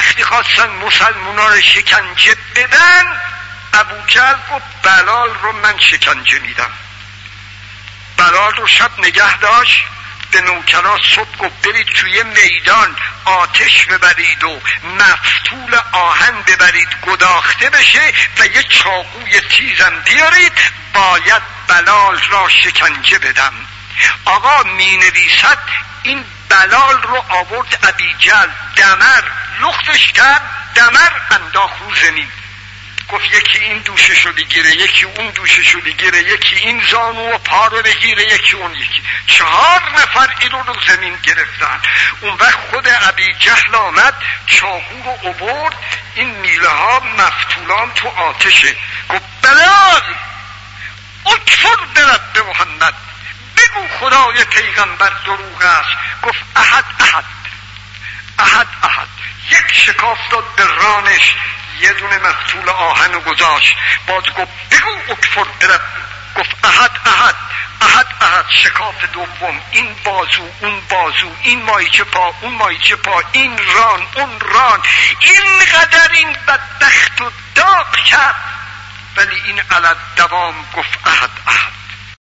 وقتی خواستن مسلمونا رو شکنجه بدن، ابوجهل گفت بلال رو من شکنجه میدم. بلال رو شب نگه داشت، به نوکران صبح گفت برید توی میدان آتش ببرید و مفتول آهن ببرید گداخته بشه و یه چاقوی تیزم بیارید، باید بلال را شکنجه بدم. آقا می نویسد این بلال رو آورد ابوجهل دمر لختش کرد، دمر انداخت رو زمین. گفت یکی این دوششو بگیره، یکی اون دوششو بگیره، یکی این زانو و پا رو بگیره، یکی اون یکی. 4 نفر اینو رو زمین گرفتن. اون وقت خود ابوجهل آمد چاقو رو آورد، این میله ها مفتولان تو آتشه. گفت بلال اکفر برب محمد، بگو خدای پیغمبر دروغ است. گفت احد احد احد احد. یک شکاف داد به رانش، یه دونه مفتول آهن رو گذاشت، باز گفت بگو اکفر برب. گفت احد احد احد احد. شکاف دوم، این بازو اون بازو، این مایچه پا اون مایچه پا، این ران اون ران. اینقدر این بدبخت و داغ کرد، ولی این علت دوام گفت احد احد.